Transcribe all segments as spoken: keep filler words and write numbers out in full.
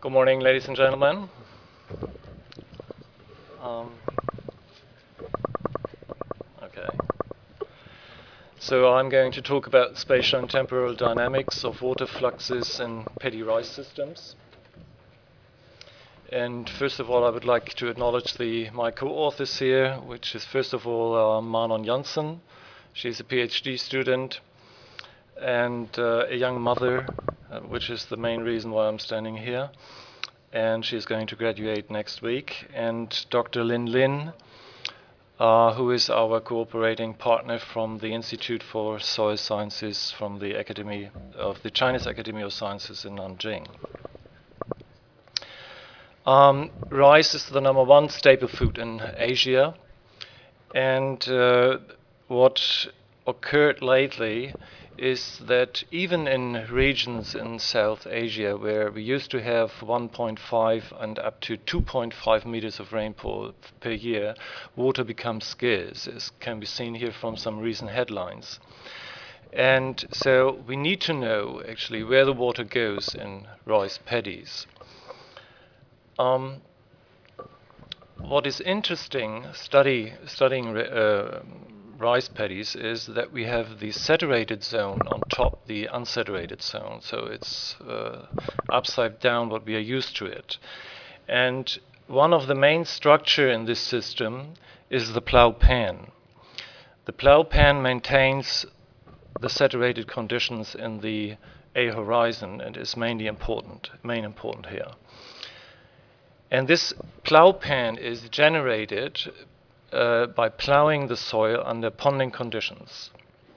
Good morning, ladies and gentlemen. Um, okay. So I'm going to talk about spatial and temporal dynamics of water fluxes in paddy rice systems. And first of all, I would like to acknowledge the my co-authors here, which is first of all uh, Manon Janssen. She's a PhD student and uh, a young mother, uh, which is the main reason why I'm standing here. And she's going to graduate next week. And Doctor Lin Lin, uh, who is our cooperating partner from the Institute for Soil Sciences from the Academy of the Chinese Academy of Sciences in Nanjing. Um, rice is the number one staple food in Asia, and uh, what occurred lately is that even in regions in South Asia where we used to have one point five and up to two point five meters of rainfall per year, water becomes scarce, as can be seen here from some recent headlines. And so we need to know actually where the water goes in rice paddies. Um, what is interesting study, studying uh, rice paddies is that we have the saturated zone on top, the unsaturated zone. So it's uh, upside down what we are used to it. And one of the main structure in this system is the plow pan. The plow pan maintains the saturated conditions in the A horizon and is mainly important, main important here. And this plow pan is generated uh, by plowing the soil under ponding conditions.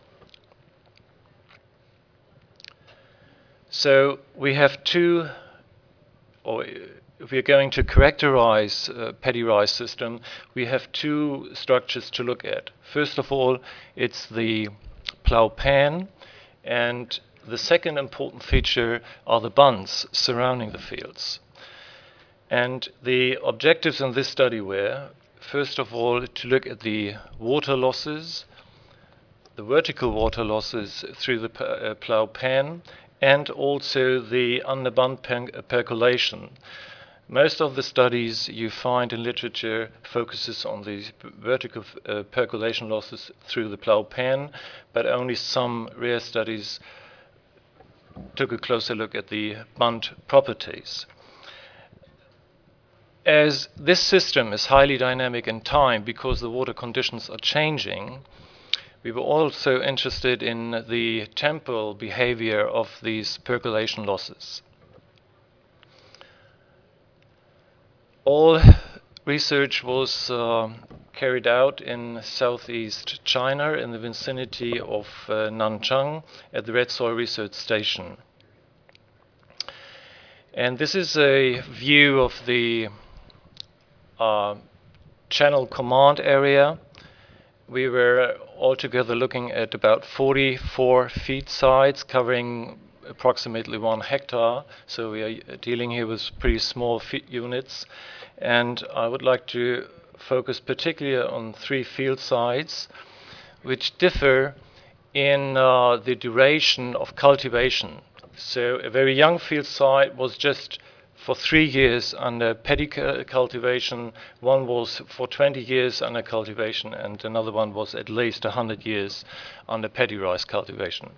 So we have two, or if we're going to characterize a paddy rice system, we have two structures to look at. First of all, it's the plow pan, and the second important feature are the bunds surrounding the fields. And the objectives in this study were, first of all, to look at the water losses, the vertical water losses through the uh, plow pan, and also the underbund percolation. Most of the studies you find in literature focuses on the vertical uh, percolation losses through the plow pan, but only some rare studies took a closer look at the bund properties. As this system is highly dynamic in time because the water conditions are changing, we were also interested in the temporal behavior of these percolation losses. All research was uh, carried out in southeast China in the vicinity of uh, Nanchang at the Red Soil Research Station. And this is a view of the Uh, channel command area. We were altogether looking at about forty-four feet sides covering approximately one hectare. So we are dealing here with pretty small feet units. And I would like to focus particularly on three field sides, which differ in uh, the duration of cultivation. So a very young field site was just for three years under paddy cultivation, one was for twenty years under cultivation, and another one was at least one hundred years under paddy rice cultivation.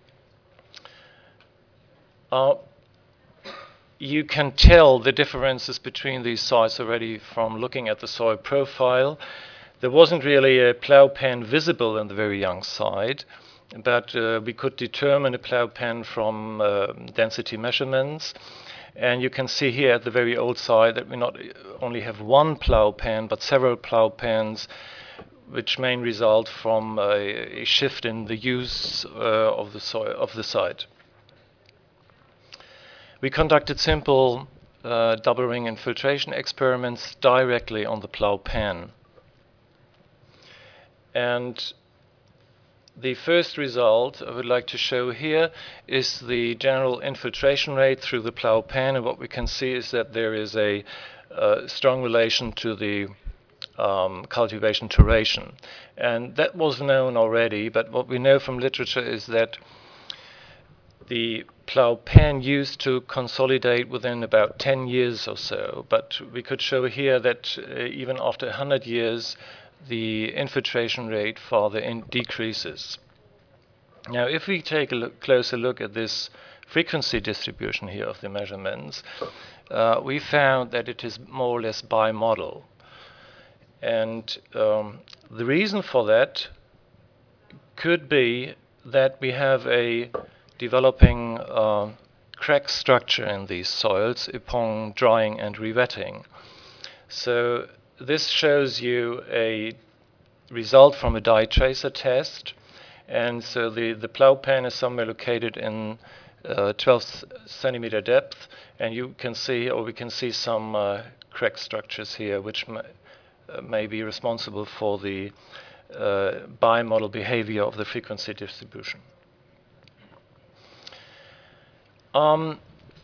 Uh, you can tell the differences between these sites already from looking at the soil profile. There wasn't really a plow pan visible in the very young site, but uh, we could determine a plow pan from uh, density measurements. And you can see here at the very old site that we not only have one plow pan, but several plow pans, which may result from a, a shift in the use uh, of the soil of the site. We conducted simple uh, double ring infiltration experiments directly on the plow pan. And the first result I would like to show here is the general infiltration rate through the plow pan, and what we can see is that there is a uh, strong relation to the um, cultivation duration. And that was known already, but what we know from literature is that the plough pen used to consolidate within about ten years or so, but we could show here that uh, even after one hundred years, the infiltration rate further in decreases. Now, if we take a look, closer look at this frequency distribution here of the measurements, uh, we found that it is more or less bimodal. And um, the reason for that could be that we have a developing uh, crack structure in these soils upon drying and rewetting. So this shows you a result from a dye tracer test. And so the, the plough pen is somewhere located in uh, twelve centimeter depth, and you can see, or we can see some uh, crack structures here, which may, uh, may be responsible for the uh, bimodal behavior of the frequency distribution. Um,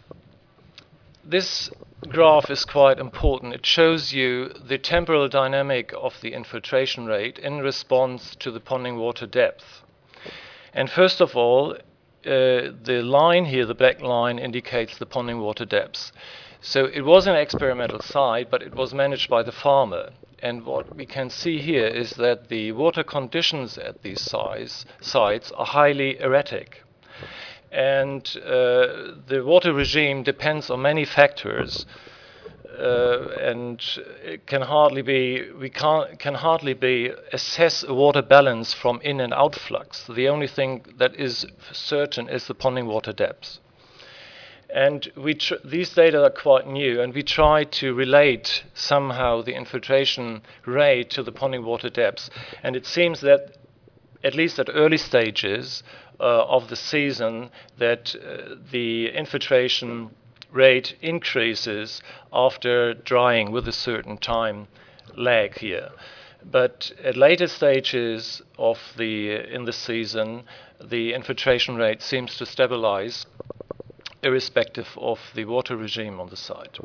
this graph is quite important. It shows you the temporal dynamic of the infiltration rate in response to the ponding water depth. And first of all, uh, the line here, the black line, indicates the ponding water depths. So it was an experimental site, but it was managed by the farmer. And what we can see here is that the water conditions at these size, sites are highly erratic. And uh, the water regime depends on many factors. Uh, and it can hardly be, we can't, can hardly be assess a water balance from in and out flux. The only thing that is certain is the ponding water depth. And we tr these data are quite new, and we try to relate somehow the infiltration rate to the ponding water depth. And it seems that, at least at early stages uh, of the season, that uh, the infiltration rate increases after drying with a certain time lag here. But at later stages of the in the season, the infiltration rate seems to stabilize irrespective of the water regime on the site.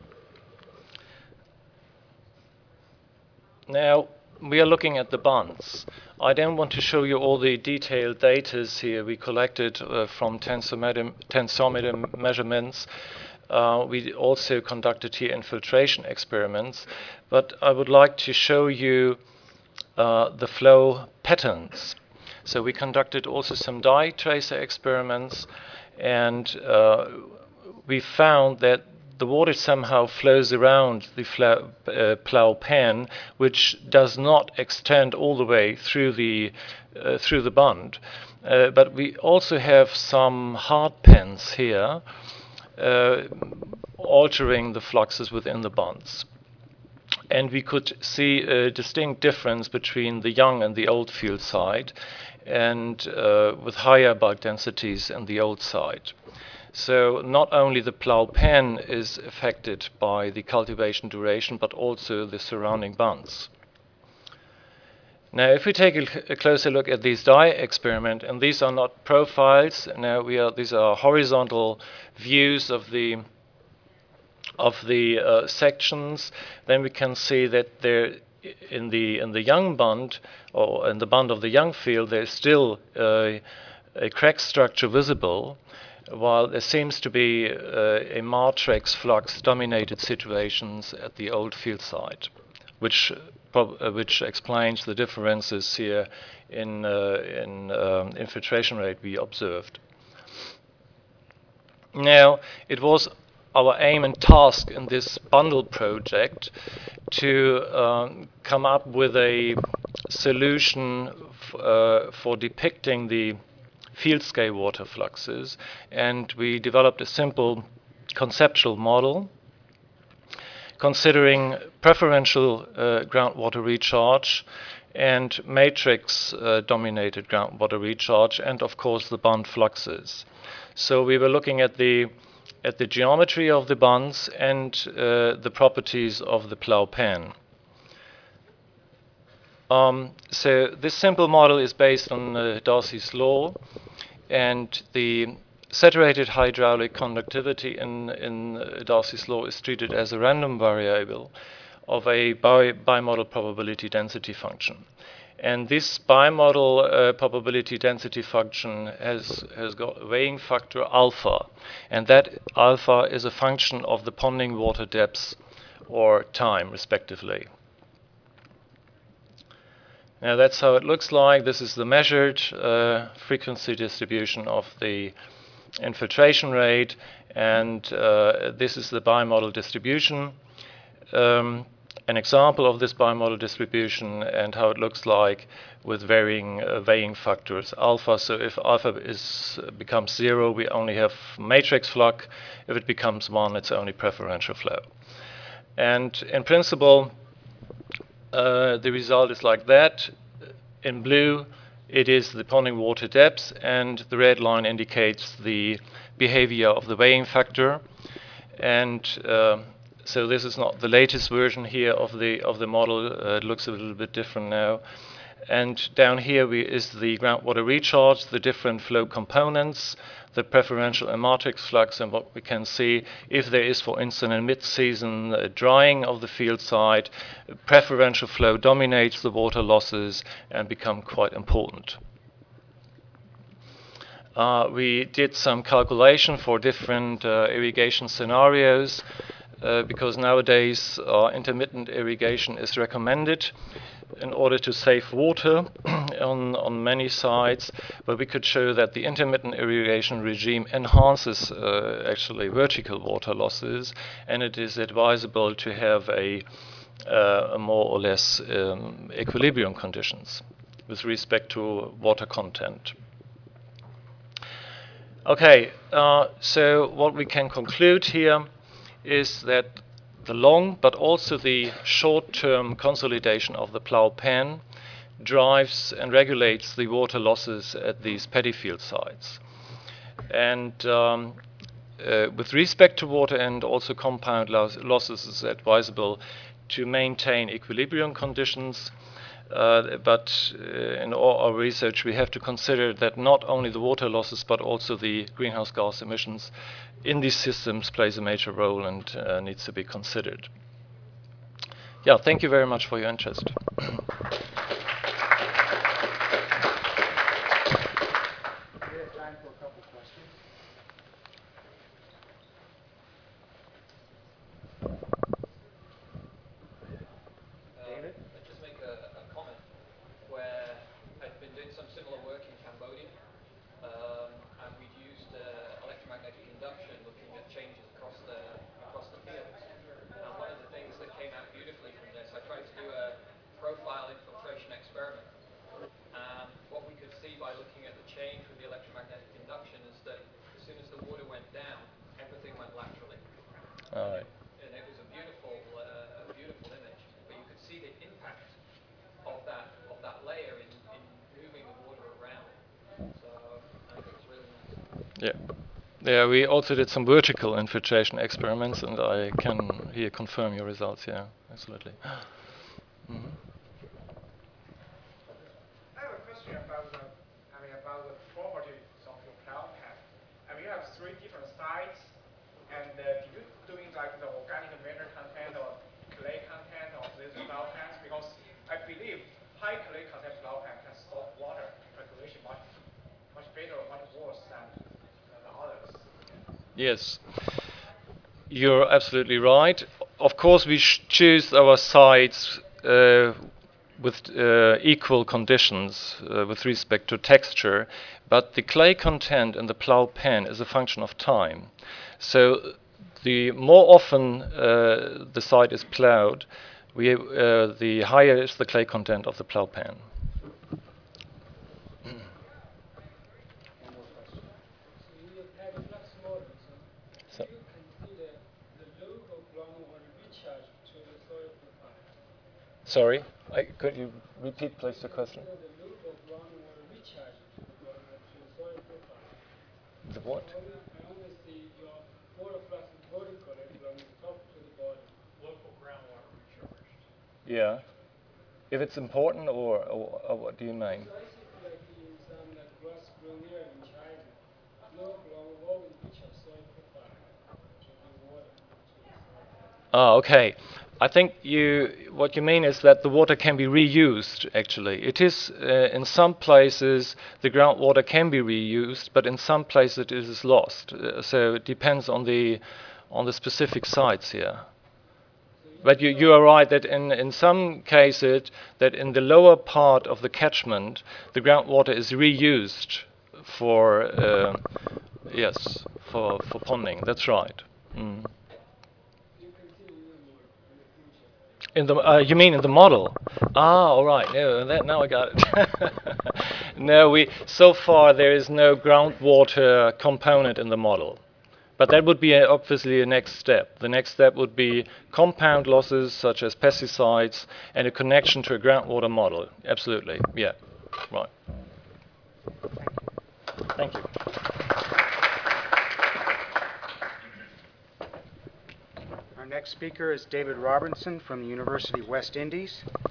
Now, we are looking at the bunds. I don't want to show you all the detailed data here we collected uh, from tensometer measurements. Uh, we also conducted here infiltration experiments, but I would like to show you uh, the flow patterns. So we conducted also some dye tracer experiments, and uh, we found that the water somehow flows around the flow, uh, plough pen, which does not extend all the way through the uh, through the bund. Uh, but we also have some hard pens here, Uh, altering the fluxes within the bunds. And we could see a distinct difference between the young and the old field site, and uh, with higher bulk densities in the old site. So not only the plough pen is affected by the cultivation duration, but also the surrounding bunds. Now, if we take a, a closer look at these dye experiment, and these are not profiles. Now we are; these are horizontal views of the of the uh, sections. Then we can see that there, in the in the young bund, or in the bund of the young field, there is still uh, a crack structure visible, while there seems to be uh, a matrix flux dominated situations at the old field site, which. Uh, which explains the differences here in, uh, in um, infiltration rate we observed. Now, it was our aim and task in this bundle project to um, come up with a solution f uh, for depicting the field scale water fluxes, and we developed a simple conceptual model considering preferential uh, groundwater recharge and matrix-dominated uh, groundwater recharge, and of course the bund fluxes. So we were looking at the at the geometry of the bunds and uh, the properties of the plough pen. Um, so this simple model is based on uh, Darcy's law, and the saturated hydraulic conductivity in, in uh, Darcy's law is treated as a random variable of a bi bimodal probability density function. And this bimodal uh, probability density function has, has got a weighing factor alpha. And that alpha is a function of the ponding water depths or time, respectively. Now that's how it looks like. This is the measured uh, frequency distribution of the infiltration rate, and uh, this is the bimodal distribution. Um, an example of this bimodal distribution and how it looks like with varying uh, weighing factors alpha. So if alpha is uh, becomes zero, we only have matrix flux. If it becomes one, it's only preferential flow. And in principle, uh, the result is like that. In blue, it is the ponding water depth, and the red line indicates the behavior of the weighing factor. And uh, so this is not the latest version here of the of the model. Uh, it looks a little bit different now. And down here we, is the groundwater recharge, the different flow components, the preferential and matrix flux, and what we can see if there is, for instance, in mid-season uh, drying of the field side, preferential flow dominates the water losses and become quite important. Uh, we did some calculation for different uh, irrigation scenarios uh, because nowadays uh, intermittent irrigation is recommended in order to save water on, on many sites, but we could show that the intermittent irrigation regime enhances uh, actually vertical water losses, and it is advisable to have a, uh, a more or less um, equilibrium conditions with respect to water content. Okay, uh, so what we can conclude here is that the long but also the short-term consolidation of the plough pan drives and regulates the water losses at these paddy field sites. And um, uh, with respect to water and also compound loss losses, it's advisable to maintain equilibrium conditions. Uh, but uh, in all our research, we have to consider that not only the water losses, but also the greenhouse gas emissions in these systems plays a major role and uh, needs to be considered. Yeah, thank you very much for your interest. All right. And it was a beautiful, uh, a beautiful image. But you could see the impact of that of that layer in, in moving the water around. So I think it was really nice. Yeah. Yeah, we also did some vertical infiltration experiments, and I can here confirm your results. Yeah, absolutely. Mm-hmm. I have a question about the, I mean, about the properties of your plough pan. I mean, you have three different sites, and uh, did you doing like the organic matter content or clay content of these plough pans? Because I believe high clay content plough pan can stop water percolation much, much better or much worse than uh, the others. Yes, you're absolutely right. Of course, we sh choose our sites uh, with uh, equal conditions uh, with respect to texture, but the clay content in the plough pan is a function of time. So the more often uh, the site is ploughed, we, uh, the higher is the clay content of the plough pan. So, sorry, I, could you repeat, please, the question? The what? Yeah. If it's important, or, or, or what do you mean? Ah, okay. I think you, what you mean is that the water can be reused, actually. It is, uh, in some places, the groundwater can be reused, but in some places it is lost. Uh, so it depends on the, on the specific sites here. But you, you are right that in, in some cases, that in the lower part of the catchment, the groundwater is reused for, uh, yes, for, for ponding. That's right. Mm. In the, uh, you mean in the model? Ah, all right. No, that, now I got it. No, we so far there is no groundwater component in the model, but that would be a, obviously a next step. The next step would be compound losses such as pesticides and a connection to a groundwater model. Absolutely, yeah, right. Thank you. Our next speaker is David Robinson from the University of West Indies.